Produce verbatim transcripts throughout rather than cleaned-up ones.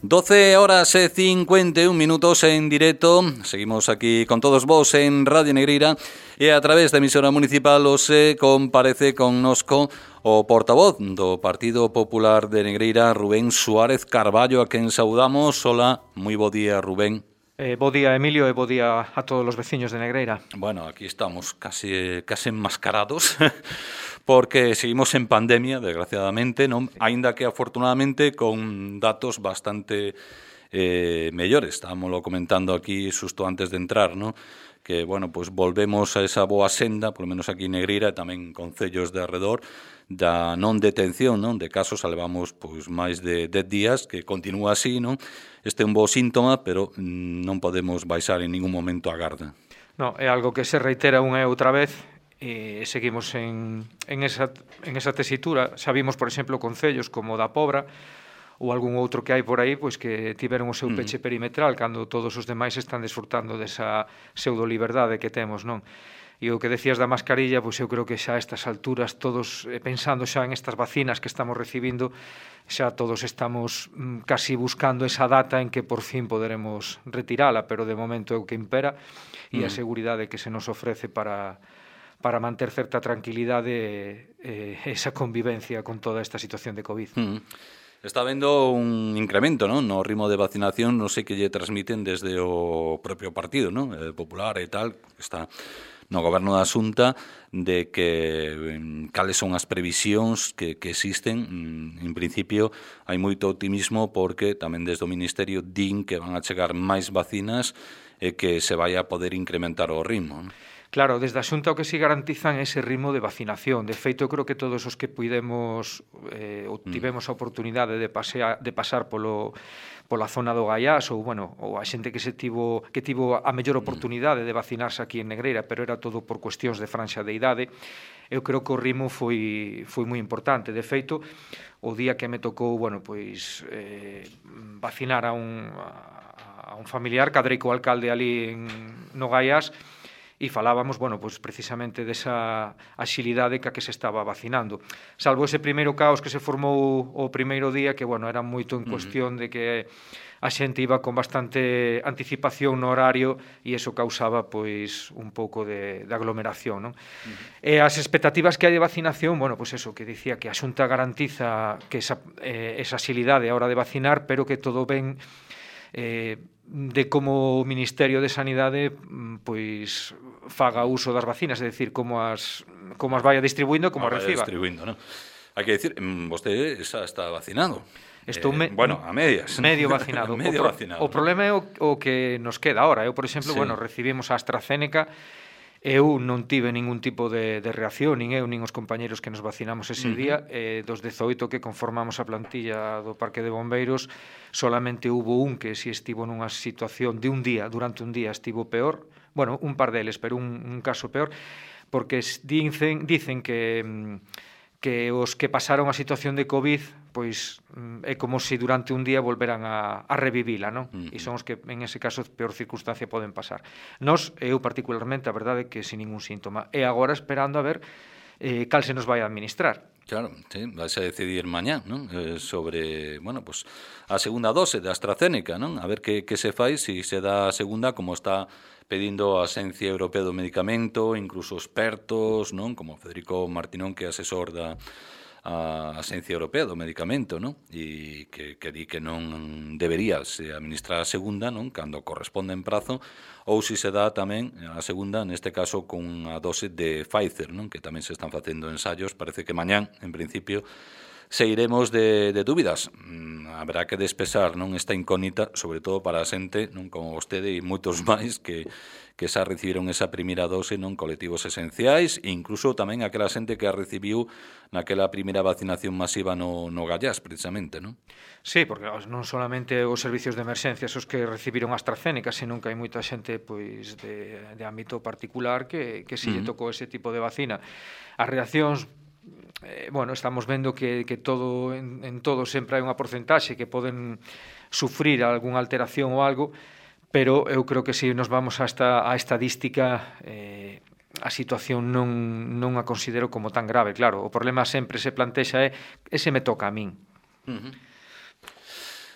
doce horas e cincuenta e un minutos en directo. Seguimos aquí con todos vos en Radio Negreira e a través da emisora municipal hoxe comparece connosco o portavoz do Partido Popular de Negreira, Rubén Suárez Carballo, a quen saudamos. Hola, moi bo día, Rubén. Eh, bo día, Emilio, e bo día a todos os veciños de Negreira. Bueno, aquí estamos casi casi enmascarados porque seguimos en pandemia, desgraciadamente, non? Aínda que afortunadamente con datos bastante eh, mellores. Estámoslo comentando aquí xusto antes de entrar, non? Que, bueno, pues volvemos a esa boa senda, polo menos aquí en Negreira e tamén en concellos de arredor, da non detención, non, de casos. Levamos pois máis de dez días que continúa así, non? Este é un bo síntoma, pero non podemos baixar en ningún momento a garda. No, é algo que se reitera unha e outra vez e seguimos en, en, esa, en esa tesitura. Xa vimos, por exemplo, concellos como da Pobra ou algún outro que hai por aí, pois que tiveron o seu peche perimetral cando todos os demais están desfrutando desa pseudo-liberdade que temos, non? E o que decías da mascarilla, pois eu creo que xa a estas alturas, todos pensando xa en estas vacinas que estamos recibindo, xa todos estamos mm, casi buscando esa data en que por fin poderemos retirala, pero de momento é o que impera e a seguridade que se nos ofrece para, para manter certa tranquilidade e eh, esa convivencia con toda esta situación de COVID. Mm. Está habendo un incremento, non, no ritmo de vacinación, non sei que lle transmiten desde o propio partido, non, eh, popular e tal, que está no goberno da Xunta, de que cales son as previsións que, que existen. En principio hai moito optimismo porque tamén desde o Ministerio din que van a chegar máis vacinas e que se vai a poder incrementar o ritmo, non? Claro, desde a Xunta o que si garantizan é ese ritmo de vacinación. De feito, eu creo que todos os que puidemos eh, ou tivemos a oportunidade de, pasea, de pasar polo, pola zona do Gaiás ou, bueno, ou a xente que se tivo que tivo a mellor oportunidade de vacinarse aquí en Negreira, pero era todo por cuestións de franxa de idade, eu creo que o ritmo foi, foi moi importante. De feito, o día que me tocou, bueno, pois, eh, vacinar a un, a un familiar, cadrei co alcalde ali en, no Gaiás, e falábamos, bueno, pois precisamente desa axilidade ca que se estaba vacinando. Salvo ese primeiro caos que se formou o primeiro día, que, bueno, era moito en cuestión de que a xente iba con bastante anticipación no horario e iso causaba, pois, un pouco de, de aglomeración, non? Uh-huh. E as expectativas que hai de vacinación, bueno, pois eso, que dicía que a Xunta garantiza que esa, eh, esa axilidade a hora de vacinar, pero que todo ben eh, de como o Ministerio de Sanidade pois faga uso das vacinas, é dicir, como as como as vaya distribuindo, como as reciba. Distribuindo, non? Hai que dicir, vostede xa está vacinado. Estou me, eh, bueno, a medias. Medio vacinado. medio o, pro, vacinado. O problema é o, o que nos queda ahora. Eu, por exemplo, sí. bueno, recibimos a AstraZeneca. Eu non tive ningún tipo de, de reacción, nin eu, nin os compañeros que nos vacinamos ese uh-huh. día. Eh, dos dezoito que conformamos a plantilla do Parque de Bombeiros, solamente hubo un que si estivo nunha situación de un día, durante un día estivo peor, bueno, un par deles, pero un, un caso peor, porque dicen, dicen que, que os que pasaron a situación de COVID, pois é como se durante un día volveran a, a revivila, non? Uh-huh. E son os que en ese caso peor circunstancia poden pasar. Nos, eu particularmente, a verdade é que sin ningún síntoma. E agora esperando a ver eh, cal se nos vai a administrar. Claro, sí, vais a decidir mañá, non? Eh, sobre, bueno, pues a segunda dose de AstraZeneca, non? A ver que, que se fai, se si se dá a segunda, como está pedindo a Axencia Europea do Medicamento, incluso expertos, non? Como Federico Martinón, que é asesor da a Axencia Europea do Medicamento, non? E que, que di que non debería se administrar a segunda, non? Cando corresponde en prazo, ou se se dá tamén a segunda, neste caso, con unha dose de Pfizer, non? Que tamén se están facendo ensaios. Parece que mañán, en principio, se iremos de, de dúbidas. Mm, haberá que despesar, non, esta incógnita, sobre todo para a xente, non, como vostede e moitos máis que que xa recibiron esa primeira dose, non, colectivos esenciais, e incluso tamén aquela xente que a recibiu naquela primeira vacinación masiva no, no Gallás, precisamente, non? Sí, porque non solamente os servicios de emerxencias os que recibiron AstraZeneca, senón que hai moita xente pois de, de ámbito particular que, que si uh-huh. lle tocou ese tipo de vacina. As reaccións, eh, bueno, estamos vendo que, que todo en, en todo sempre hai unha porcentaxe que poden sufrir algunha alteración ou algo, pero eu creo que se nos vamos a esta a estadística, eh, a situación non, non a considero como tan grave. Claro, o problema sempre se plantexa é ese me toca a min. Uh-huh.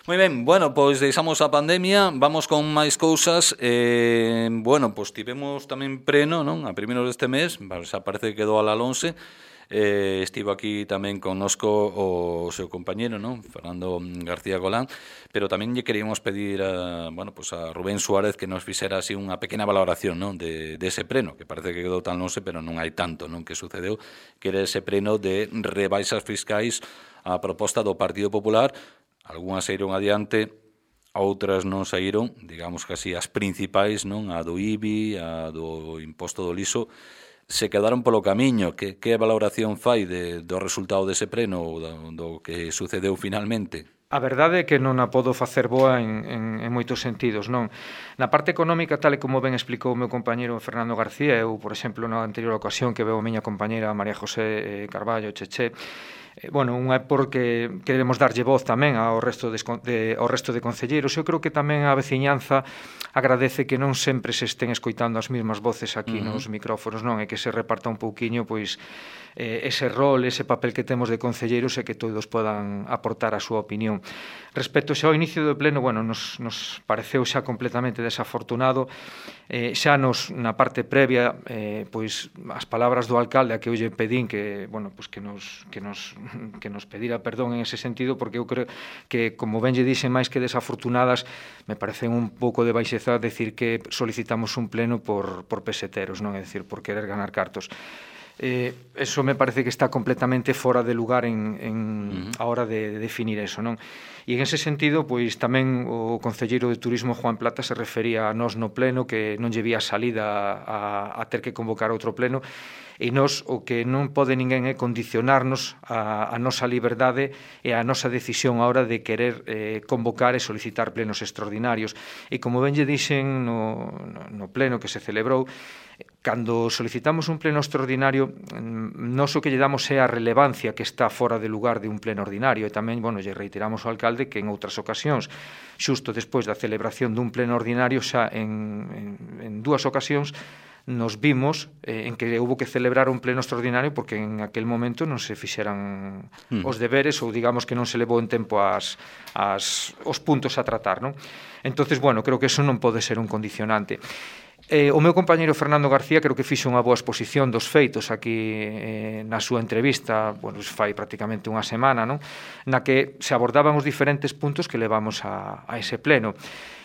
Moi ben, bueno, pois deixamos a pandemia, vamos con máis cousas. Eh, bueno, pois tivemos tamén preno, non? A primeiros deste mes, xa parece que quedou al Alonse. Eh, estivo aquí tamén connosco o seu compañero, non? Fernando García Golán, pero tamén lle queríamos pedir a, bueno, pues a Rubén Suárez que nos fixera así unha pequena valoración, non? De, de ese preno, que parece que quedou tan longe, pero non hai tanto, non? Que sucedeu, que era ese preno de rebaixas fiscais a proposta do Partido Popular. Algúnas saíron adiante, outras non saíron, digamos que así as principais, non? A do I B I, a do imposto do liso, se quedaron polo camiño. Que, que valoración fai de, do resultado dese preno ou do, do que sucedeu finalmente? A verdade é que non a podo facer boa en, en, en moitos sentidos, non? Na parte económica, tal e como ben explicou o meu compañeiro Fernando García, eu, por exemplo, na anterior ocasión que veo a miña compañeira María José Carballo, Cheche, Eh, bueno, unha é porque queremos darlle voz tamén ao resto de, de, ao resto de concelleiros. Eu creo que tamén a veciñanza agradece que non sempre se estén escoitando as mesmas voces aquí uh -huh. nos micrófonos, non? E que se reparta un pouquiño, pois, eh, ese rol, ese papel que temos de concelleiros e que todos podan aportar a súa opinión. Respecto xa ao inicio do pleno, bueno, nos, nos pareceu xa completamente desafortunado. Eh, xa nos, na parte previa, eh, pois, as palabras do alcalde a que eu lle pedín que, bueno, pois que nos, que nos que nos pedira perdón en ese sentido, porque eu creo que, como ben lle dixen, máis que desafortunadas, me parecen un pouco de baixeza decir que solicitamos un pleno por, por peseteros, non é dicir, por querer ganar cartos. Eh, eso me parece que está completamente fora de lugar en, en uh-huh. a hora de, de definir eso, non? E en ese sentido, pois tamén o concelleiro de Turismo Juan Plata se refería a nós no pleno, que non lle vía salida a, a ter que convocar outro pleno, e nós o que non pode ninguén é condicionarnos a, a nosa liberdade e a nosa decisión a hora de querer eh, convocar e solicitar plenos extraordinarios. E como ben lle dixen no, no, no pleno que se celebrou, cando solicitamos un pleno extraordinario, nós o que lle damos é a relevancia que está fora de lugar de un pleno ordinario, e tamén, bueno, lle reiteramos ao alcalde que en outras ocasións, xusto despois da celebración dun pleno ordinario, xa en, en, en dúas ocasións, nos vimos eh, en que houve que celebrar un pleno extraordinario porque en aquel momento non se fixeran mm. os deberes ou digamos que non se levou en tempo as, as, os puntos a tratar, non? Entonces, bueno, creo que eso non pode ser un condicionante. Eh, o meu compañeiro Fernando García creo que fixo unha boa exposición dos feitos aquí eh, na súa entrevista, bueno, fai prácticamente unha semana, non? Na que se abordaban os diferentes puntos que levamos a, a ese pleno.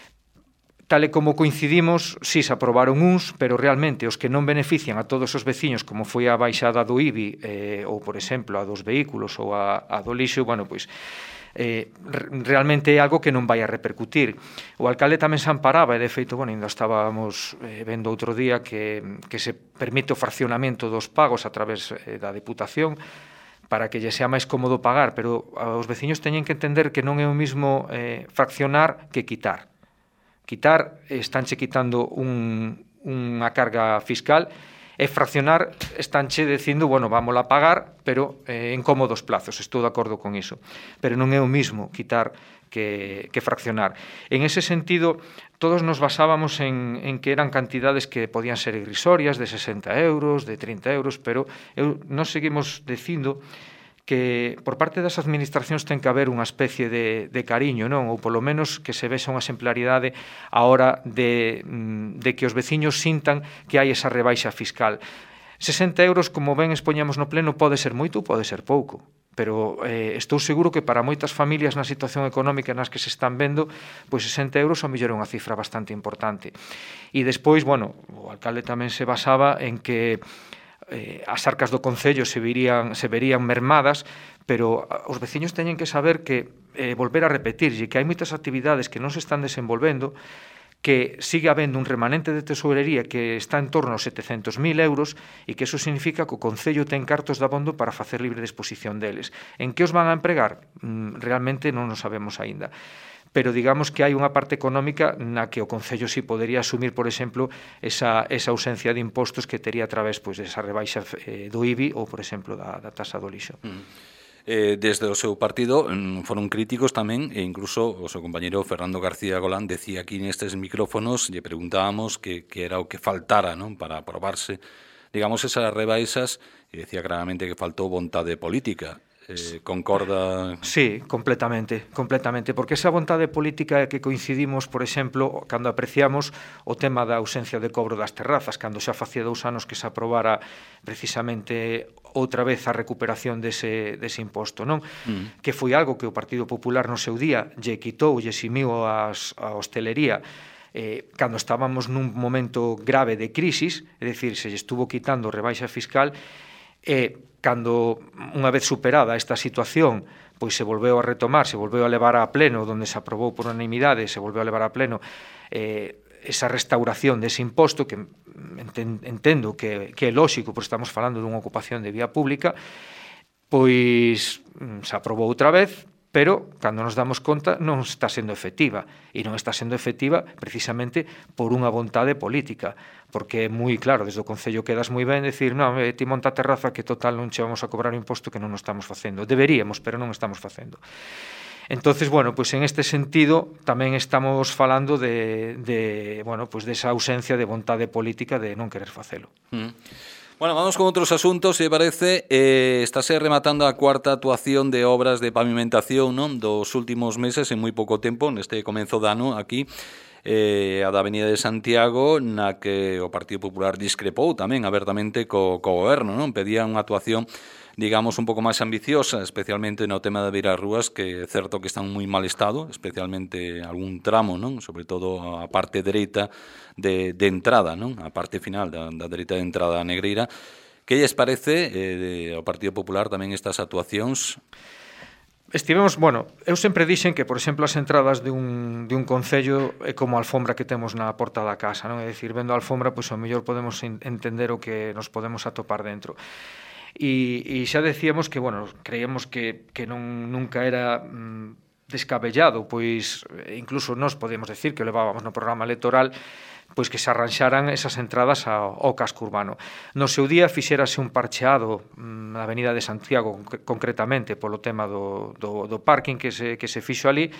Tal e como coincidimos, si se aprobaron uns, pero realmente os que non benefician a todos os veciños, como foi a baixada do I B I, eh, ou, por exemplo, a dos vehículos ou a, a do lixo, bueno, pois, eh, realmente é algo que non vai a repercutir. O alcalde tamén se amparaba, e de feito, bueno, ainda estábamos eh, vendo outro día que, que se permite o fraccionamento dos pagos a través eh, da Deputación, para que lle sea máis cómodo pagar, pero os veciños teñen que entender que non é o mismo eh, fraccionar que quitar. Quitar, estánche quitando un, unha carga fiscal, e fraccionar, estánche dicindo, bueno, vámola a pagar, pero eh, en cómodos plazos, estou de acordo con iso. Pero non é o mismo quitar que, que fraccionar. En ese sentido, todos nos basábamos en, en que eran cantidades que podían ser irrisorias, de sesenta euros, de trinta euros, pero eu, nos seguimos dicindo que por parte das administracións ten que haber unha especie de, de cariño, non? Ou polo menos que se vexa unha exemplaridade a hora de, de que os veciños sintan que hai esa rebaixa fiscal. sesenta euros, como ben expoñamos no pleno, pode ser moito ou pode ser pouco, pero eh, estou seguro que para moitas familias na situación económica nas que se están vendo, pois sesenta euros ao mellor é unha cifra bastante importante. E despois, bueno, o alcalde tamén se basaba en que Eh, as arcas do Concello se, virían, se verían mermadas, pero os veciños teñen que saber que, eh, volver a repetirlle, que hai moitas actividades que non se están desenvolvendo, que sigue habendo un remanente de tesourería que está en torno aos setecentos mil euros e que eso significa que o Concello ten cartos de abondo para facer libre disposición deles. En que os van a empregar? Mm, realmente non o sabemos aínda. Pero digamos que hai unha parte económica na que o Concello si podería asumir, por exemplo, esa, esa ausencia de impostos que tería a través pois, desa rebaixa eh, do I B I ou, por exemplo, da, da tasa do lixo. Mm. Eh, desde o seu partido mm, foron críticos tamén, e incluso o seu compañeiro Fernando García Golán decía aquí nestes micrófonos, lle preguntábamos que, que era o que faltara, non, para aprobarse, digamos, esas rebaixas, e decía claramente que faltou vontade política. eh, concorda... Sí, completamente, completamente, porque esa vontade política é que coincidimos, por exemplo, cando apreciamos o tema da ausencia de cobro das terrazas, cando xa facía dous anos que se aprobara precisamente outra vez a recuperación dese, dese imposto, non? Mm. Que foi algo que o Partido Popular no seu día lle quitou, lle ximiu as, a hostelería, eh, cando estábamos nun momento grave de crisis, é dicir, se lle estuvo quitando rebaixa fiscal, e cando unha vez superada esta situación pois se volveu a retomar, se volveu a levar a pleno, donde se aprobou por unanimidade, se volveu a levar a pleno eh, esa restauración dese imposto que entendo que, que é lóxico, porque estamos falando dunha ocupación de vía pública, pois se aprobou outra vez, pero cando nos damos conta non está sendo efectiva, e non está sendo efectiva precisamente por unha vontade política, porque é moi claro, desde o Concello quedas moi ben decir, non, eh, ti monta a terraza que total non che vamos a cobrar o imposto que non nos estamos facendo. Deberíamos, pero non estamos facendo. Entonces, bueno, pues en este sentido tamén estamos falando de, de bueno, pues desa ausencia de vontade política de non querer facelo. Mm. Bueno, vamos con outros asuntos, se parece. Eh, estáse rematando a cuarta actuación de obras de pavimentación, non, dos últimos meses, en moi pouco tempo, neste comenzo de ano, aquí, eh, a da Avenida de Santiago, na que o Partido Popular discrepou tamén abertamente co, co goberno, non? Pedía unha actuación, digamos, un pouco máis ambiciosa, especialmente no tema de Beirarrúas, que é certo que está en moi mal estado, especialmente algún tramo, non? Sobre todo a parte dereita de, de entrada, non? A parte final da, da dereita de entrada a Negreira. Que lles parece eh, de, ao Partido Popular tamén estas actuacións? Estivemos, bueno, eu sempre dixen que, por exemplo, as entradas de un, de un concello é como a alfombra que temos na porta da casa, non? É dicir, vendo a alfombra, pois ao mellor podemos entender o que nos podemos atopar dentro. E, e xa decíamos que, bueno, creíamos que, que non, nunca era mm, descabellado, pois incluso nós podemos decir que levábamos no programa electoral pois que se arranxaran esas entradas ao, ao casco urbano. No seu día fixérase un parcheado mm, na Avenida de Santiago, concretamente polo tema do, do, do parking que se, que se fixo ali.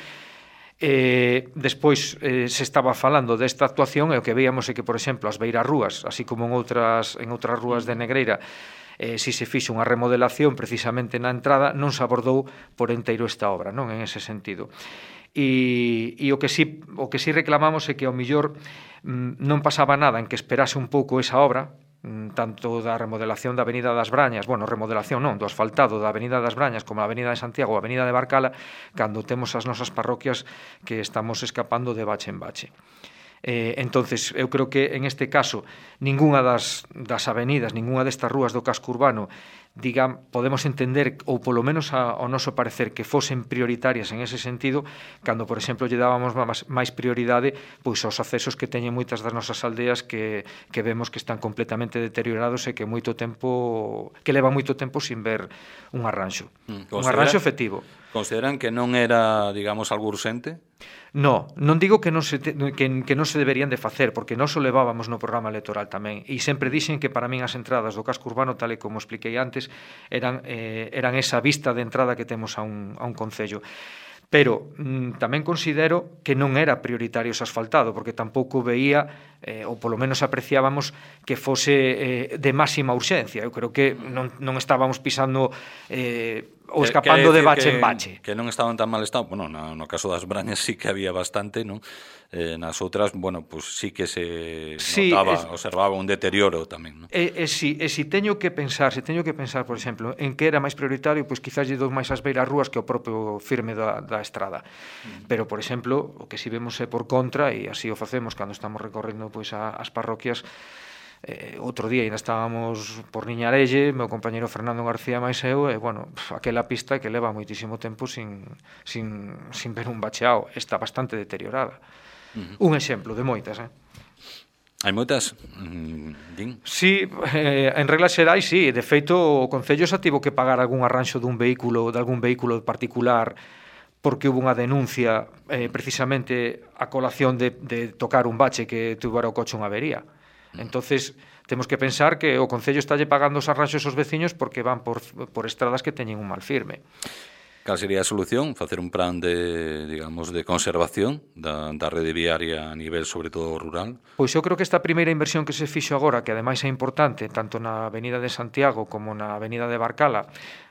Eh, despois eh, se estaba falando desta actuación e o que veíamos é que, por exemplo, as Beirarrúas, así como en outras, en outras rúas de Negreira, eh, si se fixo unha remodelación precisamente na entrada, non se abordou por enteiro esta obra, non, en ese sentido. E, e o que si o que si reclamamos é que ao millor mm, non pasaba nada en que esperase un pouco esa obra, mm, tanto da remodelación da Avenida das Brañas, bueno, remodelación non, do asfaltado da Avenida das Brañas como a Avenida de Santiago ou a Avenida de Barcala, cando temos as nosas parroquias que estamos escapando de bache en bache. Eh, entonces, eu creo que en este caso ningunha das, das avenidas, ningunha destas rúas do casco urbano, digan, podemos entender, ou polo menos a, ao noso parecer, que fosen prioritarias en ese sentido, cando, por exemplo, lle dábamos máis, máis prioridade pois aos accesos que teñen moitas das nosas aldeas que, que vemos que están completamente deteriorados e que moito tempo que leva moito tempo sin ver un arranxo. Mm, un arranxo efectivo. Consideran que non era, digamos, algo urxente? No, non digo que non se te, que, que non se deberían de facer, porque nós o levábamos no programa electoral tamén, e sempre dixen que para min as entradas do casco urbano, tal e como expliquei antes, eran, eh, eran esa vista de entrada que temos a un, a un concello. Pero mm, tamén considero que non era prioritario ese asfaltado, porque tampouco veía, eh, ou polo menos apreciábamos, que fose eh, de máxima urxencia. Eu creo que non, non estábamos pisando eh, ou escapando de bache que, en bache. Que non estaban tan mal estado. Bueno, no, no caso das Brañas sí que había bastante, non? Eh, nas outras, bueno, pues sí que se sí, notaba, es, observaba un deterioro tamén, non? E, e, si, e si teño que pensar, se teño que pensar, por exemplo, en que era máis prioritario, pois quizás lle dou máis as Beirarrúas que o propio firme da, da estrada. Mm. Pero, por exemplo, o que si vemos é por contra, e así o facemos cando estamos recorrendo pois a, as parroquias. Eh, outro día ainda estábamos por Niñarelle, meu compañeiro Fernando García máis eu, e, bueno, aquela pista que leva moitísimo tempo sin, sin, sin ver un bacheado, está bastante deteriorada. Uh-huh. Un exemplo de moitas, eh? Hai moitas? Mm, din? Sí, eh, en reglas xerais, sí. De feito, o Concello xa tivo que pagar algún arranxo dun vehículo, de algún vehículo particular, porque hubo unha denuncia eh, precisamente a colación de, de tocar un bache que tuvera o coche unha avería. Entonces temos que pensar que o Concello estalle pagando os arranxos aos veciños porque van por, por estradas que teñen un mal firme. Cal sería a solución? Facer un plan de, digamos, de conservación da, da rede viaria a nivel, sobre todo, rural? Pois eu creo que esta primeira inversión que se fixo agora, que ademais é importante, tanto na Avenida de Santiago como na Avenida de Barcala,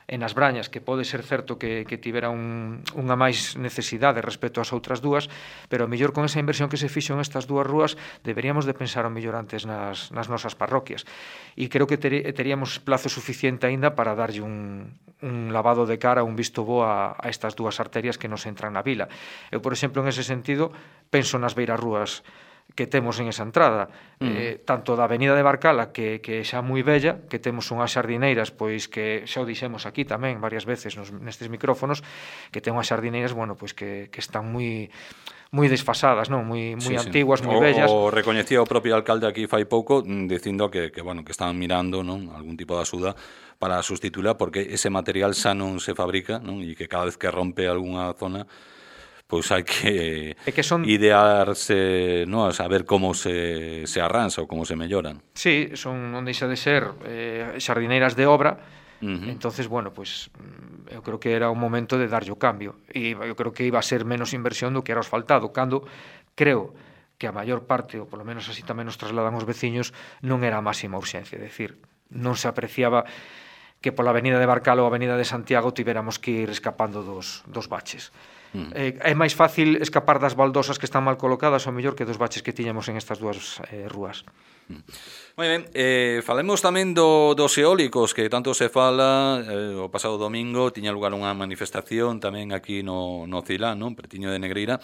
e nas Brañas, que pode ser certo que, que tivera un, unha máis necesidade respecto ás outras dúas, pero a mellor con esa inversión que se fixo en estas dúas rúas deberíamos de pensar ao mellor antes nas, nas nosas parroquias, e creo que ter, teríamos plazo suficiente aínda para darlle un, un lavado de cara, un visto bo a, a estas dúas arterias que nos entran na vila. Eu, por exemplo, en ese sentido, penso nas beirarrúas que temos en esa entrada, mm. eh, tanto da Avenida de Barcala, que, que xa moi bella, que temos unhas xardineiras, pois que xa o dixemos aquí tamén varias veces nos, nestes micrófonos, que ten unhas xardineiras, bueno, pois que, que están moi moi desfasadas, non? Moi moi sí, antiguas, sí. moi bellas. O recoñecía o propio alcalde aquí fai pouco dicindo que que bueno, que estaban mirando, non, algún tipo de axuda para sustituirla porque ese material xa non se fabrica, non? E que cada vez que rompe algunha zona pois hai que, que son... idearse, no, a saber como se, se arranxa ou como se melloran. Sí, son, non deixa de ser eh, xardineiras de obra. Uh-huh. Entonces, bueno, pues eu creo que era un momento de darlle o cambio e eu creo que iba a ser menos inversión do que era asfaltado, cando creo que a maior parte, ou polo menos así tamén nos trasladan os veciños, non era a máxima urxencia, é dicir, non se apreciaba que pola Avenida de Barcala ou a Avenida de Santiago tivéramos que ir escapando dos, dos baches. Mm. Eh, é máis fácil escapar das baldosas que están mal colocadas ao mellor que dos baches que tiñamos en estas dúas eh, rúas. Mm. Moi ben, eh, falemos tamén do, dos eólicos que tanto se fala. Eh, o pasado domingo tiña lugar unha manifestación tamén aquí no, no Cilán, non? Pretiño de Negreira,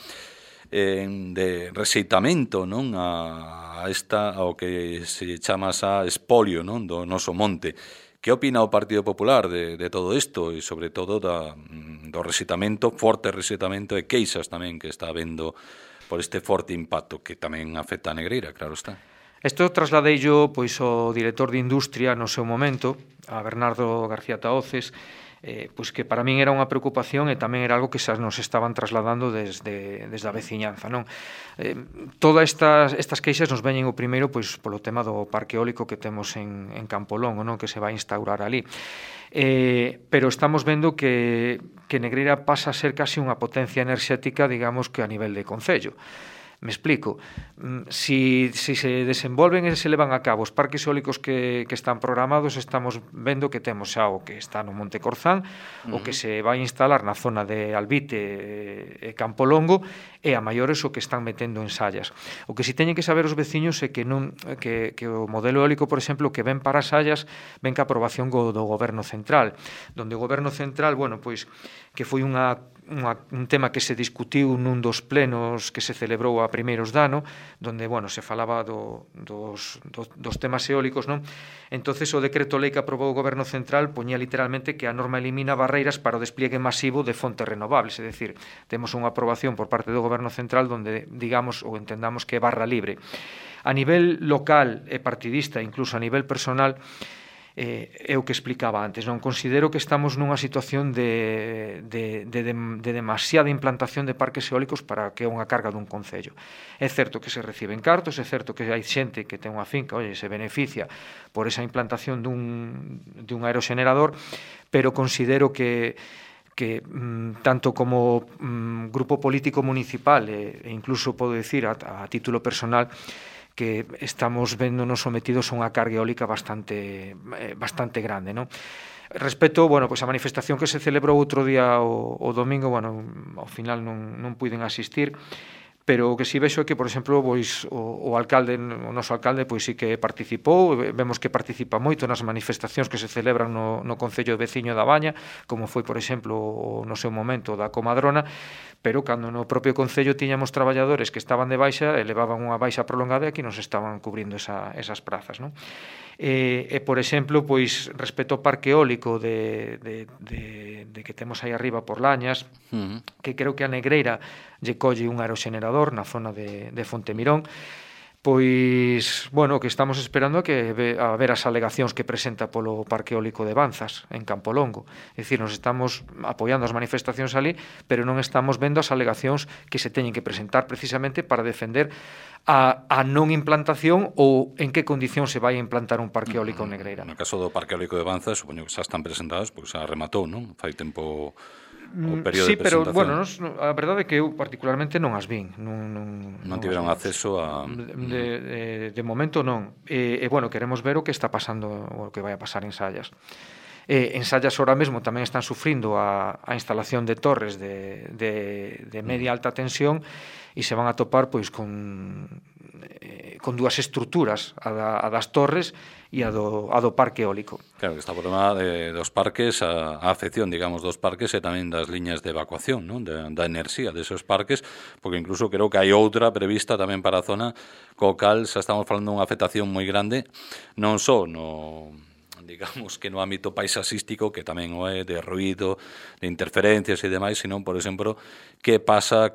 eh, de rexeitamento, non? A, a esta, ao que se chama xa espolio, non? Do noso monte. Que opina o Partido Popular de, de todo isto e sobre todo da, do rexeitamento, forte rexeitamento e queixas tamén que está habendo por este forte impacto que tamén afecta a Negreira, claro está. Isto trasladei yo pois ao director de Industria no seu momento, a Bernardo García Tahoces, eh, pois que para min era unha preocupación e tamén era algo que xa nos estaban trasladando desde, desde a veciñanza, non? Eh, todas estas, estas queixas nos veñen o primeiro pois polo tema do parque eólico que temos en, en Campolongo, non? Que se vai instaurar ali. Eh, pero estamos vendo que, que Negreira pasa a ser casi unha potencia enerxética, digamos, que a nivel de concello. Me explico. Si, si se desenvolven e se levan a cabo os parques eólicos que, que están programados, estamos vendo que temos xa o que está no Monte Corzán, uh-huh. o que se vai instalar na zona de Albite e Campolongo, e a maiores o que están metendo en Sallas. O que si teñen que saber os veciños é que non que, que o modelo eólico, por exemplo, que ven para Sallas, ven ca aprobación go, do Goberno Central, donde o Goberno Central, bueno, pois que foi unha Unha, un tema que se discutiu nun dos plenos que se celebrou a primeiros de ano, donde, bueno, se falaba do, dos, do, dos temas eólicos, non? Entonces o decreto lei que aprobou o Goberno Central poñía literalmente que a norma elimina barreiras para o despliegue masivo de fontes renovables, é dicir, temos unha aprobación por parte do Goberno Central donde, digamos, ou entendamos que é barra libre. A nivel local e partidista, incluso a nivel personal, eh, é o que explicaba antes, non considero que estamos nunha situación de, de, de, de demasiada implantación de parques eólicos para que é unha carga dun concello. É certo que se reciben cartos, é certo que hai xente que ten unha finca, oye, se beneficia por esa implantación dun, dun aeroxenerador, pero considero que que mm, tanto como mm, grupo político municipal e, e incluso podo decir a, a título personal que estamos véndonos sometidos a unha carga eólica bastante eh, bastante grande, non? Respecto, bueno, pois a manifestación que se celebrou outro día o, o domingo, bueno, ao final non, non puiden asistir, pero o que si vexo é que, por exemplo, pois, o, o alcalde, o noso alcalde, pois sí que participou, vemos que participa moito nas manifestacións que se celebran no, no Concello veciño da Baña, como foi, por exemplo, no seu momento da Comadrona, pero cando no propio Concello tiñamos traballadores que estaban de baixa e levaban unha baixa prolongada e aquí nos estaban cubrindo esa, esas prazas, non? E, e, por exemplo, pois, respecto ao parque eólico de, de, de, de que temos aí arriba por Lañas, uh-huh. que creo que a Negreira lle colle un aeroxenerador na zona de, de Fontemirón, pois, bueno, que estamos esperando a que a ver as alegacións que presenta polo parque eólico de Banzas, en Campolongo. É dicir, nos estamos apoiando as manifestacións ali, pero non estamos vendo as alegacións que se teñen que presentar precisamente para defender a, a non implantación ou en que condición se vai a implantar un parque eólico en Negreira. No caso do parque eólico de Banzas, supoño que xa están presentadas, porque xa rematou, non? Fai tempo o período sí, de presentación. Sí, pero, bueno, nos, a verdade é que eu particularmente non as vin. Non, non, non tiveron acceso a... De, de, de momento non. E, e, bueno, queremos ver o que está pasando, o que vai a pasar en Sallas. Eh, ensayas ahora mesmo tamén están sufrindo a, a instalación de torres de, de, de media alta tensión e se van a topar pois con, eh, con dúas estruturas, a, da, a das torres e a do, a do parque eólico. Claro, que está o problema de, dos parques, a, a afección, digamos, dos parques e tamén das liñas de evacuación, non? De, da enerxía desos parques, porque incluso creo que hai outra prevista tamén para a zona, co cal xa estamos falando dunha afectación moi grande, non só no... digamos que no ámbito paisaxístico, que tamén o é, de ruído, de interferencias e demais, senón, por exemplo, que pasa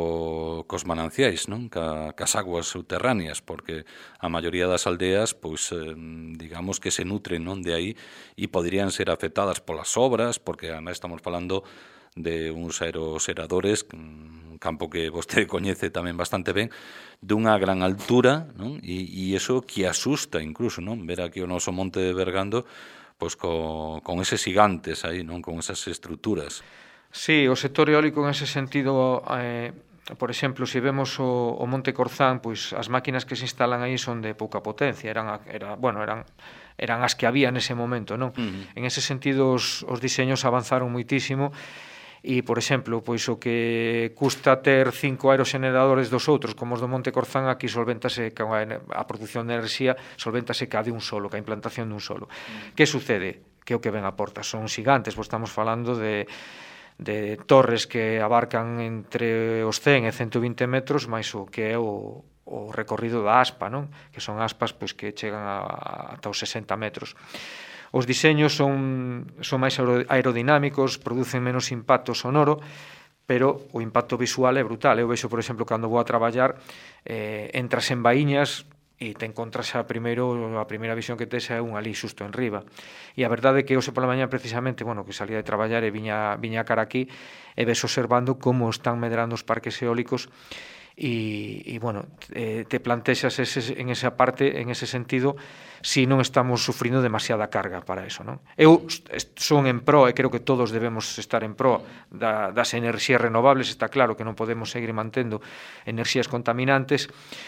co, cos mananciais, non? Ca, cas aguas subterráneas, porque a maioría das aldeas, pois, eh, digamos que se nutren, non? De aí, e poderían ser afectadas polas obras, porque además estamos falando de uns aeroseradores, un campo que vostede coñece tamén bastante ben, dunha gran altura, non? E, e iso que asusta incluso, non? Ver aquí o noso monte de Bergando, pois co, con eses gigantes aí, non? Con esas estruturas. Sí, o sector eólico en ese sentido, eh, por exemplo, se vemos o, o Monte Corzán, pois as máquinas que se instalan aí son de pouca potencia, eran, era, bueno, eran eran as que había nese momento, non? Uh-huh. En ese sentido os, os diseños avanzaron moitísimo. E, por exemplo, pois o que custa ter cinco aeroxeneradores dos outros, como os do Monte Corzán, aquí solvéntase a produción de enerxía, solvéntase ca de un solo, ca implantación dun solo. Mm. Que sucede? Que o que ven a porta son xigantes, pois estamos falando de, de torres que abarcan entre os cen e ciento vinte metros, máis o que é o, o recorrido da aspa, non? Que son aspas pois que chegan a, ata os sesenta metros. Os diseños son, son máis aerodinámicos, producen menos impacto sonoro, pero o impacto visual é brutal. Eu vexo, por exemplo, cando vou a traballar, eh, entras en Baíñas e te encontras a primeiro, a primeira visión que tes é un ali xusto en riba. E a verdade é que hoxe pola mañá precisamente, bueno, que salía de traballar e viña, viña a cara aquí, e ves observando como están medrando os parques eólicos e, e bueno, eh, te plantexas ese, en esa parte, en ese sentido, si non estamos sufrindo demasiada carga para eso, non? Eu son en pro, e creo que todos debemos estar en pro da, das enerxías renovables, está claro que non podemos seguir mantendo enerxías contaminantes.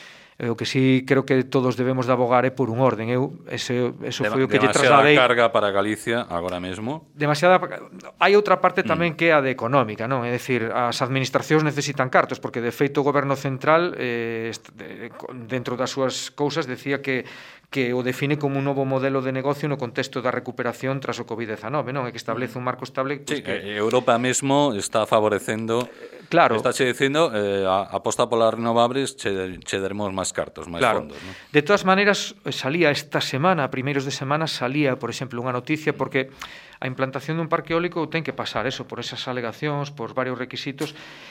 O que sí creo que todos debemos de abogar é por un orden. Eu ese eso foi o que lle trasladei. Demasiada carga para Galicia agora mesmo. Demasiada. Hai outra parte tamén mm. que é a de económica, non? É dicir, as administracións necesitan cartos, porque de feito o goberno central eh, dentro das súas cousas decía que que o define como un novo modelo de negocio no contexto da recuperación tras o covid dezenove, non? É que establece un marco estable... Pues, sí, que... Europa mesmo está favorecendo... Claro. Está che dicindo, eh, a, aposta polas renovables, che, che daremos máis cartos, máis claro. fondos, non? De todas maneiras, salía esta semana, a primeiros de semana, salía, por exemplo, unha noticia, porque a implantación dun parque eólico ten que pasar eso, por esas alegacións, por varios requisitos,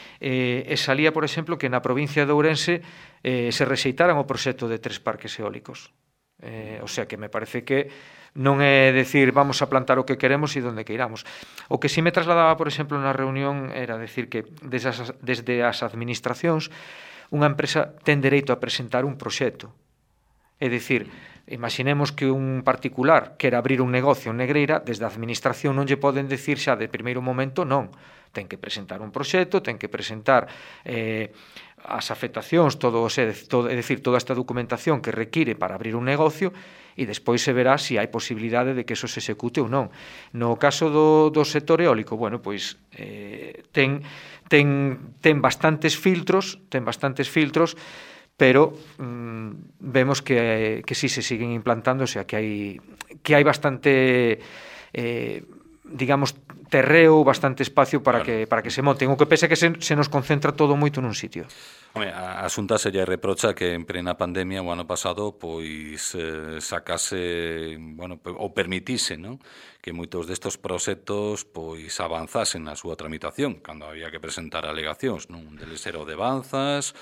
eh, e salía, por exemplo, que na provincia de Ourense eh, se rexeitaran o proxecto de tres parques eólicos. Eh, o sea que me parece que non é decir vamos a plantar o que queremos e donde que iramos. O que si me trasladaba, por exemplo, na reunión era decir que desde as, desde as administracións unha empresa ten dereito a presentar un proxecto. É dicir, imaginemos que un particular quer abrir un negocio en Negreira, desde a administración non lle poden decir xa de primeiro momento non. Ten que presentar un proxecto, ten que presentar eh, as afectacións, todo, é, todo, é dicir, toda esta documentación que require para abrir un negocio e despois se verá se hai posibilidade de que eso se execute ou non. No caso do, do sector eólico, bueno, pois eh, ten, ten, ten bastantes filtros, ten bastantes filtros, pero mm, vemos que, que sí se siguen implantando, o sea, que hai, que hai bastante... Eh, digamos, terreo, bastante espacio para, claro, que para que se monten. O que pese que se, se nos concentra todo moito nun sitio. Home, a Xunta se lle reprocha que en plena pandemia o ano pasado pois eh, sacase, bueno, ou permitise, non? Que moitos destes proxectos pois avanzasen na súa tramitación, cando había que presentar alegacións, non? Un deles era o de Banzas,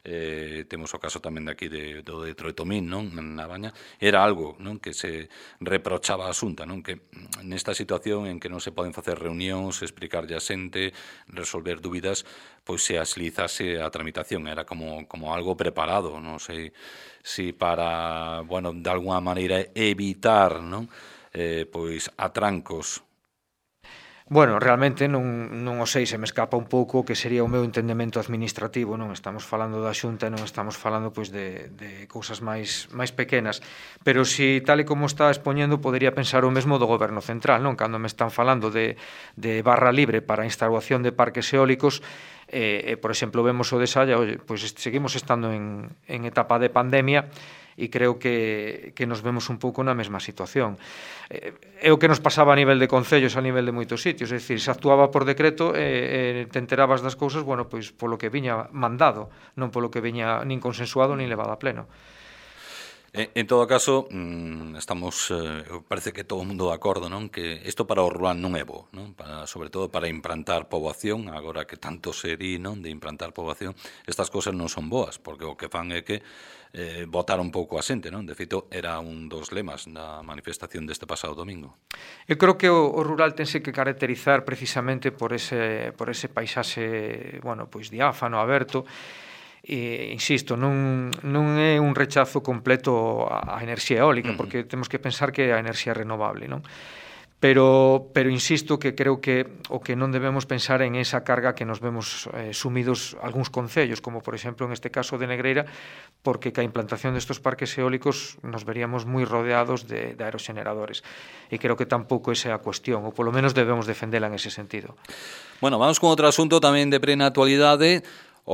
Eh, temos o caso tamén de aquí de, do de Troitomín, non? Na Baña, era algo, non? Que se reprochaba a Xunta, non? Que nesta situación en que non se poden facer reunións, explicarlle a xente, resolver dúbidas, pois se axilizase a tramitación, era como, como algo preparado, non sei si para, bueno, de alguna maneira evitar, non? Eh, pois atrancos. Bueno, realmente non, non o sei, se me escapa un pouco o que sería o meu entendemento administrativo, non estamos falando da Xunta, non estamos falando pois de, de cousas máis máis pequenas, pero si tal e como está expoñendo podería pensar o mesmo do Goberno Central, non? Cando me están falando de, de barra libre para a instalación de parques eólicos, eh, eh, por exemplo, vemos o de Salla, oye, pois seguimos estando en, en etapa de pandemia, e creo que, que nos vemos un pouco na mesma situación. Eh, é o que nos pasaba a nivel de concellos, a nivel de moitos sitios, é dicir, se actuaba por decreto e eh, te enterabas das cousas, bueno, pois polo que viña mandado, non polo que viña nin consensuado nin levado a pleno. En todo caso, estamos, eh, parece que todo o mundo de acordo, non? Que isto para o rural non é bo, non? Para, sobre todo para implantar poboación, agora que tanto se di, non? De implantar poboación, estas cousas non son boas, porque o que fan é que eh, botar un pouco a xente, non? De feito, era un dos lemas da manifestación deste pasado domingo. Eu creo que o, o rural tense que caracterizar precisamente por ese, por ese paisaxe, bueno, pois diáfano, aberto. E, insisto, non, non é un rechazo completo á enerxía eólica, porque temos que pensar que é a enerxía renovable, non? Pero, pero insisto que creo que o que non debemos pensar en esa carga que nos vemos eh, sumidos algúns concellos, como por exemplo en este caso de Negreira, porque ca implantación destes parques eólicos nos veríamos moi rodeados de, de aeroxeneradores. E creo que tampouco esa é a cuestión, ou polo menos debemos defendela en ese sentido. Bueno, vamos con outro asunto tamén de plena actualidade,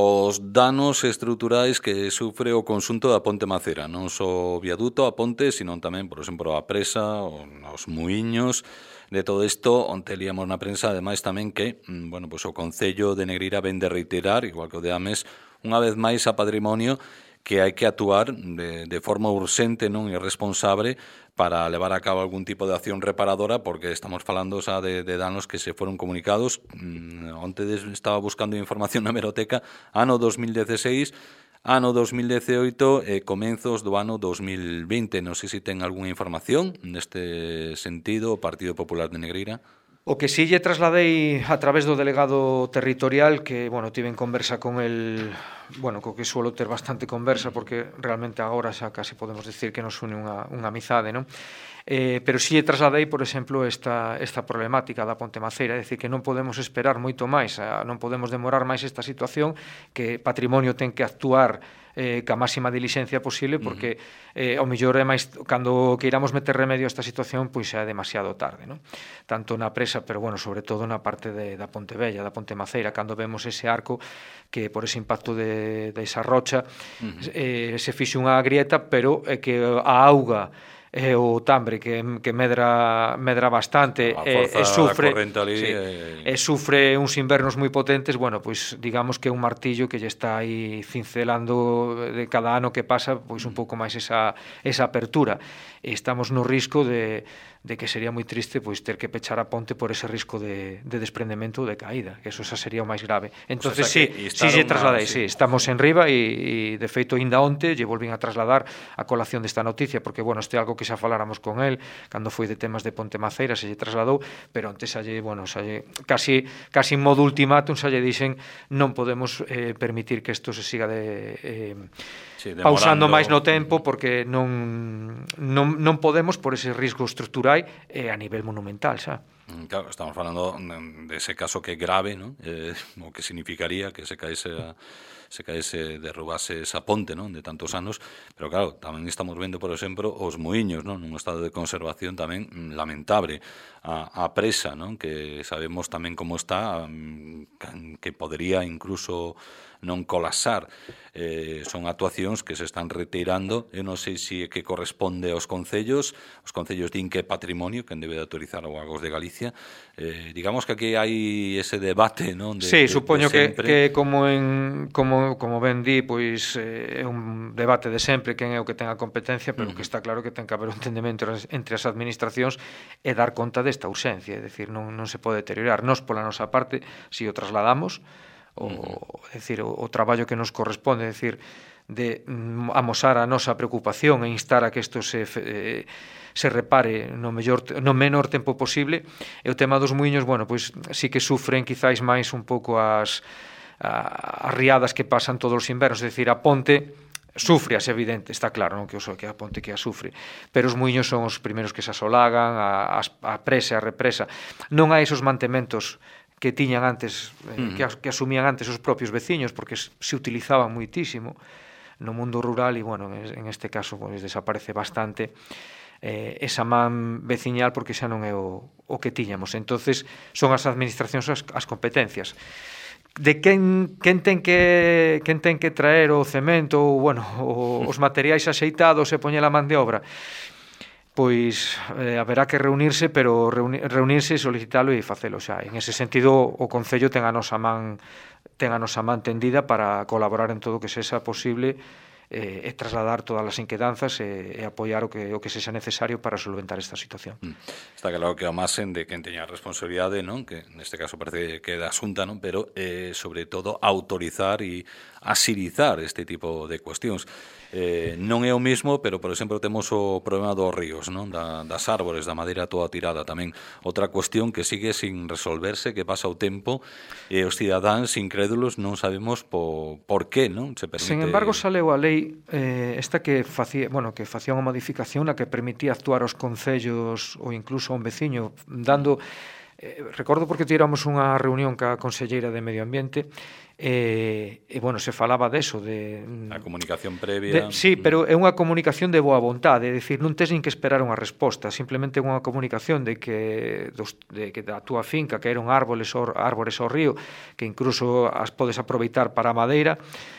os danos estruturais que sufre o conxunto da Ponte Macera, non só o viaduto a ponte, sino tamén, por exemplo, a presa, os muiños. De todo isto, onte líamos na prensa, ademais tamén que, bueno, pues o Concello de Negreira ven de reiterar, igual que o de Ames, unha vez máis a Patrimonio, que hai que actuar de, de forma urxente, non, e responsable para levar a cabo algún tipo de acción reparadora, porque estamos falando xa de, de danos que se foron comunicados. Mm, onte estaba buscando información na hemeroteca, ano dos mil dieciséis, ano dos mil diecioito e comenzos do ano dos mil vinte. Non sei se ten algunha información neste sentido o Partido Popular de Negreira. O que sí lle trasladei a través do delegado territorial, que, bueno, tive en conversa con el, bueno, co que suelo ter bastante conversa, porque realmente agora xa casi podemos decir que nos une unha, unha amizade, non? Eh, pero sí lle trasladei, por exemplo, esta, esta problemática da Ponte Maceira, é dicir, que non podemos esperar moito máis, non podemos demorar máis esta situación, que Patrimonio ten que actuar eh, ca máxima diligencia posible, porque eh, ao mellor é máis, cando queiramos meter remedio a esta situación, pois xa é demasiado tarde, non? Tanto na presa, pero bueno, sobre todo na parte de, da Ponte Vella, da Ponte Maceira, cando vemos ese arco que por ese impacto de, de esa rocha uh-huh. eh, se fixe unha grieta, pero é que a auga e o tambre que, que medra medra bastante e, e sufre sí, e... e sufre uns invernos moi potentes, bueno, pois digamos que é un martillo que lle está aí cincelando de cada ano que pasa, pois un pouco máis esa, esa apertura, e estamos no risco de, de que sería moi triste pois ter que pechar a ponte por ese risco de, de desprendemento ou de caída, que eso xa sería o máis grave. Entonces, o sea, sí, sí, lle trasladei, sí, estamos en riba e, e de feito ainda onte lle volvín a trasladar a colación desta noticia, porque, bueno, este é algo que xa faláramos con el cando foi de temas de Ponte Maceira, se lle trasladou, pero antes xa lle, bueno, xa lle, casi, casi en modo ultimátum xa lle dixen non podemos eh, permitir que isto se siga de, eh, sí, pausando máis no tempo, porque non, non, non podemos por ese risco estrutural e a nivel monumental, xa. Claro, estamos falando de ese caso que é grave, ¿no? Eh, o que significaría que se caese a se caese, derrubase esa ponte, non, de tantos anos, pero claro, tamén estamos vendo, por exemplo, os muiños, non, nun estado de conservación tamén lamentable, a, a presa, non, que sabemos tamén como está, que podría incluso non colapsar. Eh, son actuacións que se están retirando. Eu non sei se é que corresponde aos concellos. Os concellos din que é patrimonio, quen debe de autorizar o Agos de Galicia. Eh, digamos que aquí hai ese debate, non? De, sí, de, supoño de que, que como en como, como ben di, pois eh, é un debate de sempre quen é o que ten a competencia, pero uh-huh. que está claro que ten que haber un entendemento entre as administracións e dar conta desta urxencia, é dicir, non, non se pode deteriorar. Nos, pola nosa parte, si o trasladamos, o, uh-huh. é dicir, o, o traballo que nos corresponde, é dicir, de mm, amosar a nosa preocupación e instar a que isto se eh, se repare no mellor no menor tempo posible. E o tema dos muiños, bueno, pois sí que sufren quizáis máis un pouco as as riadas que pasan todos os invernos, é dicir, a ponte sufre, é evidente, está claro, non que, o, que a ponte que a sufre, pero os muiños son os primeiros que se asolagan, a, a presa e a represa. Non hai esos mantementos que tiñan antes, eh, que, que asumían antes os propios veciños, porque se utilizaban muitísimo no mundo rural e, bueno, en este caso pues, desaparece bastante eh, esa man veciñal porque xa non é o, o que tiñamos. Entonces son as administracións as, as competencias. De quen, quen, ten que, quen ten que traer o cemento ou, bueno, o, os materiais axeitados e poñer a man de obra, pois eh, haberá que reunirse, pero reuni, reunirse, solicitalo e facelo xa. En ese sentido, o Concello ten a nosa man ten a nosa man tendida para colaborar en todo o que sexa posible eh, e trasladar todas as inquedanzas e, e apoiar o que, o que sexa necesario para solventar esta situación. Mm. Está claro que ao marxen de quen teña a responsabilidade, non? Que neste caso parece que é da Xunta, non? Pero eh, sobre todo autorizar e asirizar este tipo de cuestións. Eh, non é o mismo, pero por exemplo temos o problema dos ríos, non? Da, das árbores, da madeira toda tirada tamén. Outra cuestión que sigue sin resolverse, que pasa o tempo e os cidadáns incrédulos non sabemos po, por qué, non? Se permite... Sen embargo, saleu a lei eh, esta que facía, bueno, que facía unha modificación na que permitía actuar aos concellos ou incluso a un veciño dando eh, recordo porque tiramos unha reunión ca conselleira de Medio Ambiente e, e bueno, se falaba deso de a comunicación previa. De, sí, pero é unha comunicación de boa vontade, é dicir, non tes nin que esperar unha resposta, simplemente unha comunicación de que dos, de que da túa finca caeron árboles ao, árbores ao río, que incluso as podes aproveitar para a madeira,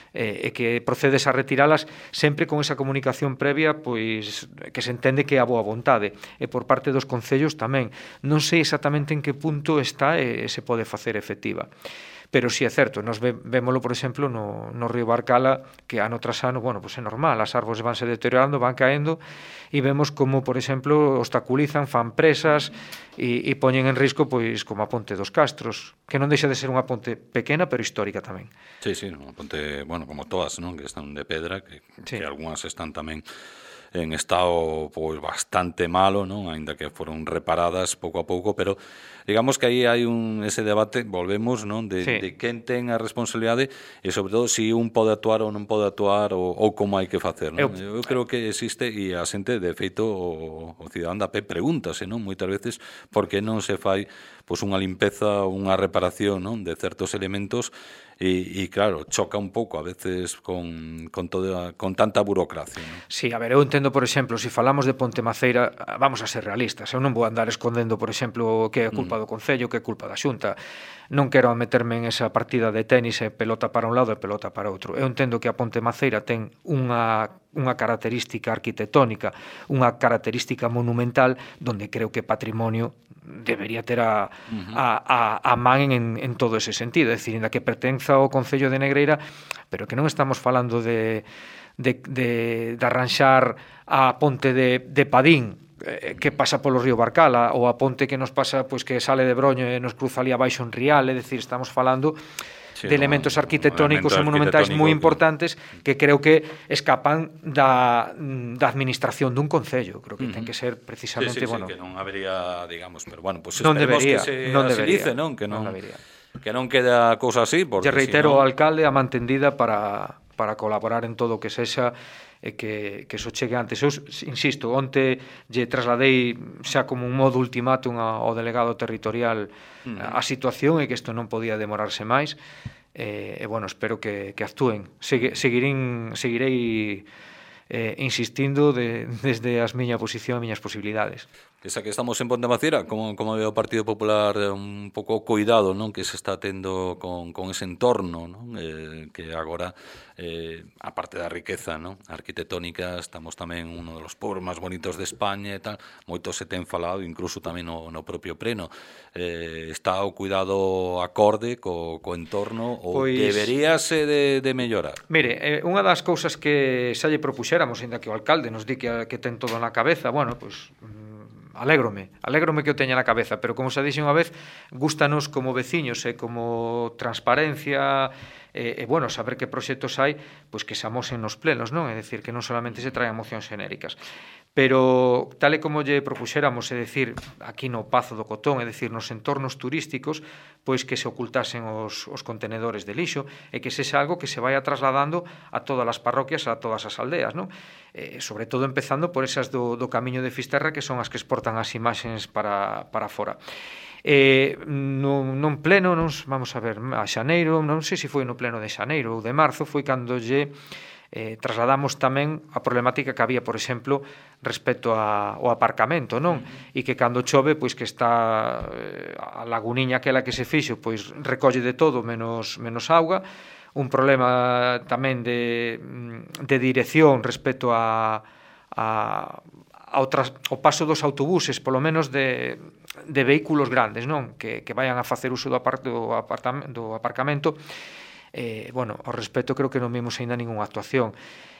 e que procedes a retiralas sempre con esa comunicación previa, pois que se entende que é a boa vontade, e por parte dos concellos tamén. Non sei exactamente en que punto está e se pode facer efectiva. Pero si sí é certo, nos ve, vémolo, por exemplo, no, no río Barcala, que ano tras ano, bueno, pues é normal, as árbores vanse deteriorando, van caendo, e vemos como, por exemplo, obstaculizan, fan presas e, e poñen en risco, pois, como a ponte dos Castros, que non deixa de ser unha ponte pequena, pero histórica tamén. Sí, sí, unha ponte, bueno, como todas, non? Que están de pedra, que, sí. Que algunhas están tamén en estado pois bastante malo, non? Aínda que foron reparadas pouco a pouco, pero digamos que aí hai un ese debate, volvemos, non, de, sí. de quen ten a responsabilidade e sobre todo se si un pode actuar ou non pode actuar ou, ou como hai que facer, non? Eu, Eu creo que existe e a xente, de feito, o, o cidadán da pé pregúntase, non, moitas veces por que non se fai pois unha limpeza, unha reparación, non, de certos elementos. E, e claro, choca un pouco a veces con, con, toda, con tanta burocracia, non? Sí, a ver, eu entendo, por exemplo, se falamos de Ponte Maceira, vamos a ser realistas, eu non vou andar escondendo, por exemplo, que é culpa do Concello, que é culpa da Xunta. Non quero meterme en esa partida de tenis e pelota para un lado e pelota para outro. Eu entendo que a Ponte Maceira ten unha unha característica arquitectónica, unha característica monumental, donde creo que patrimonio debería ter a, uh-huh. a, a, a man en, en todo ese sentido, é dicir, ainda que pertenza ao Concello de Negreira, pero que non estamos falando de, de, de, de arranxar a ponte de, de Padín, que pasa polo río Barcala, ou a ponte que nos pasa, pois que sale de Broño e nos cruza ali abaixo en Rial, é dicir, estamos falando sí, de elementos arquitectónicos e monumentais moi importantes que creo que escapan da, da administración dun concello. Creo que uh-huh. ten que ser precisamente, sí, sí, bueno, sí, que non habería, digamos, pero bueno, pues non esperemos debería, que se non asilice, debería, non, que non, non debería. Que non quede a cousa así, porque lle reitero si ao alcalde a mantendida para para colaborar en todo o que sexa e que, que eso chegue antes. Eu, insisto, onte lle trasladei xa como un modo ultimátum ao delegado territorial uh-huh. a situación e que isto non podía demorarse máis. E, e bueno, espero que, que actúen. Segui, seguirín, seguirei eh, insistindo de, desde as miña posición e miñas posibilidades. Esa que estamos en Ponte Maceira, como, como ve o Partido Popular un pouco cuidado, non, que se está tendo con, con ese entorno, non, eh, que agora, eh, a parte da riqueza, non, arquitectónica, estamos tamén uno dos pobres máis bonitos de España e tal, moito se ten falado, incluso tamén no, no propio pleno. Eh, está o cuidado acorde co, co entorno ou pois, deberíase de, de mellorar? Mire, eh, unha das cousas que xa lle propuxéramos, ainda que o alcalde nos di que, que ten todo na cabeza, bueno, pois... alégrome, alégrome que o teña na cabeza, pero como xa dixen unha vez, gústanos como veciños e como transparencia e, e bueno, saber que proxectos hai pois que se amosen nos plenos, non? É dicir, que non solamente se traen mocións xenéricas. Pero, tal e como lle propuxéramos, é dicir, aquí no Pazo do Cotón, é dicir, nos entornos turísticos, pois que se ocultasen os, os contenedores de lixo e que sexa algo que se vaya trasladando a todas as parroquias, a todas as aldeas, non? Eh, sobre todo empezando por esas do, do Camiño de Fisterra, que son as que exportan as imaxes para, para fora. Eh, no, non pleno, non, vamos a ver, a xaneiro, non sei se foi no pleno de xaneiro ou de marzo, foi cando lle eh, trasladamos tamén a problemática que había, por exemplo, respecto a, ao aparcamento, non? Uh-huh. E que cando chove, pois que está eh, a laguniña aquela que se fixo, pois recolle de todo menos, menos auga, un problema tamén de, de dirección respecto a, a, ao, tras, ao paso dos autobuses, polo menos de, de vehículos grandes, non? Que, que vayan a facer uso do, apart, do, apartamento, do aparcamento. Eh, bueno, ao respecto creo que non vimos aínda ninguna actuación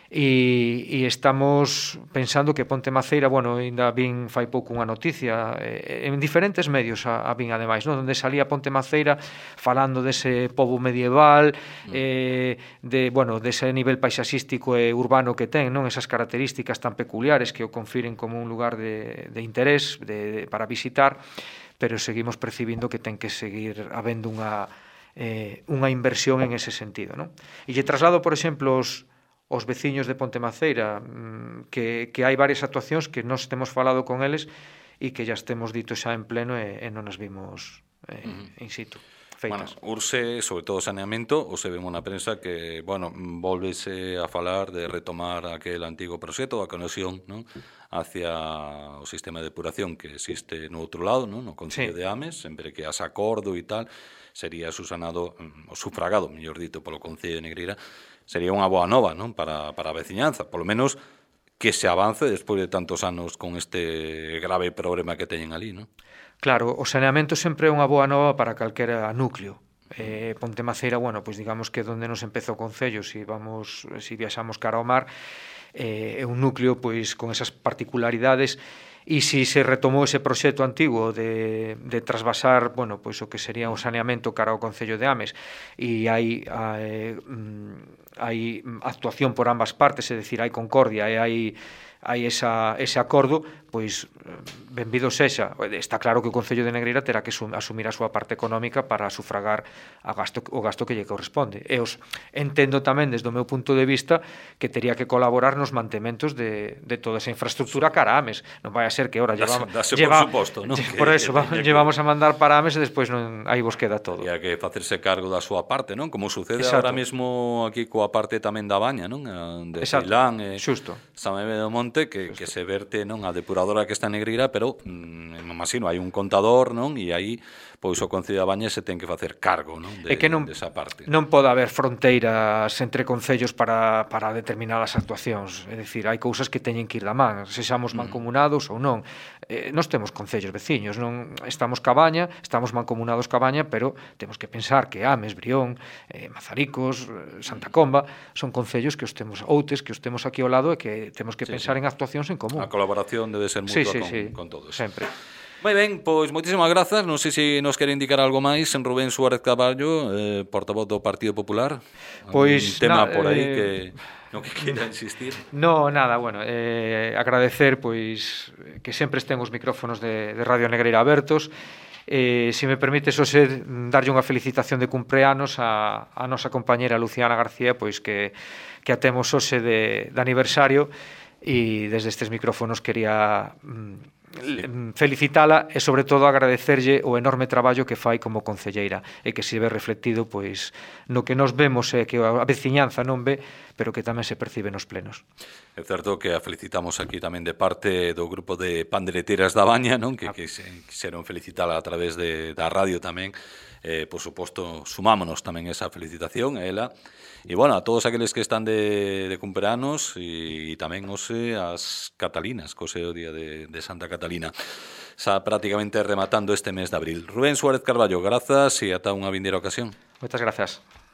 e, e estamos pensando que Ponte Maceira, bueno, ainda vin fai pouco unha noticia eh, en diferentes medios a, a vin ademais, non? Onde salía Ponte Maceira falando dese pobo medieval, mm. eh, de, bueno, dese nivel paisaxístico e urbano que ten, non? Esas características tan peculiares que o confiren como un lugar de, de interés de, de, para visitar, pero seguimos percibindo que ten que seguir habendo unha Eh, unha inversión en ese sentido, non? E lle traslado, por exemplo, os, os veciños de Ponte Maceira mmm, que, que hai varias actuacións que nós temos falado con eles e que ya estemos dito xa en pleno e, e non nos vimos eh, uh-huh. in situ feitas. Bueno, urse, sobre todo saneamento, ou se vemos na prensa que, bueno, volvese a falar de retomar aquel antigo proxecto, a conexión, non? Hacia o sistema de depuración que existe no outro lado, non? No Concello sí. de Ames, sempre que has acordo e tal, sería susanado, o sufragado, mellor dito, polo Concello de Negreira, sería unha boa nova, non? Para, para a veciñanza, polo menos que se avance despois de tantos anos con este grave problema que teñen ali, non? Claro, o saneamento sempre é unha boa nova para calquera núcleo. Eh, Ponte Maceira, bueno, pois digamos que donde nos empezou o Concello, si vamos, si viaxamos cara ao mar, eh, é un núcleo pois con esas particularidades. E se se retomou ese proxecto antigo de, de trasvasar, bueno, pois o que sería o saneamento cara ao Concello de Ames, e hai, hai, hai actuación por ambas partes, é dicir, hai concordia e hai hai esa, ese acordo, pois benvido sexa. Está claro que o Concello de Negreira terá que asumir a súa parte económica para sufragar a gasto, o gasto que lle corresponde. E os entendo tamén, desde o meu punto de vista, que tería que colaborar nos mantementos de, de toda esa infraestructura cara a Ames. Non vai a ser que ahora llevamos, dase, dase lleva, por suposto, ¿no? Por eso, que, llevamos a mandar para Ames e despois non, aí vos queda todo. E hai que facerse cargo da súa parte, non? Como sucede Exacto. ahora mesmo aquí coa parte tamén da Baña, non? De Ceilán e Sameme do Monte, que, que se verte, non? A depuradora que está en Negreira, pero mm, imagino, hai un contador, non? E aí, pois o Concello da Baña se ten que facer cargo, non? De, é que non, desa parte. Non pode haber fronteiras entre concellos para, para determinadas actuacións, é dicir, hai cousas que teñen que ir da man, sexamos mancomunados mm. ou non. Eh, nós temos concellos veciños, non estamos ca Baña, estamos mancomunados ca Baña, pero temos que pensar que Ames, Brión, eh, Mazaricos, Santa Comba, son concellos que os temos, Outes, que os temos aquí ao lado e que temos que sí, pensar sí. en actuacións en común. A colaboración debe ser mutua sí, sí, con, sí. con todos. Sempre. Moi ben, pois moitísimas grazas. Non sei se nos quere indicar algo máis en Rubén Suárez Carballo, eh, portavoz do Partido Popular. Pois un tema na, por aí eh... que no que queira insistir. No, nada, bueno, eh, agradecer pois que sempre estén os micrófonos de, de Radio Negreira abertos. Eh, se me permite, Xosé, darlle unha felicitación de cumpleanos a, a nosa compañera Luciana García, pois que, que a temos hoxe de, de aniversario, e desde estes micrófonos quería sí. felicitala e sobre todo agradecerlle o enorme traballo que fai como concelleira e que se ve reflectido pois no que nos vemos e que a veciñanza non ve, pero que tamén se percibe nos plenos. É certo que a felicitamos aquí tamén de parte do grupo de pandereteras da Baña, non? Que, ah. que se quixeron felicitala a través de, da radio tamén. Eh, por suposto, sumámonos tamén esa felicitación a ela. E, bueno, a todos aqueles que están de, de cumpleanos e, e tamén ose as Catalinas, que ose o día de, de Santa Catalina. Xa prácticamente rematando este mes de abril. Rubén Suárez Carballo, grazas e ata unha vindeira ocasión. Moitas grazas.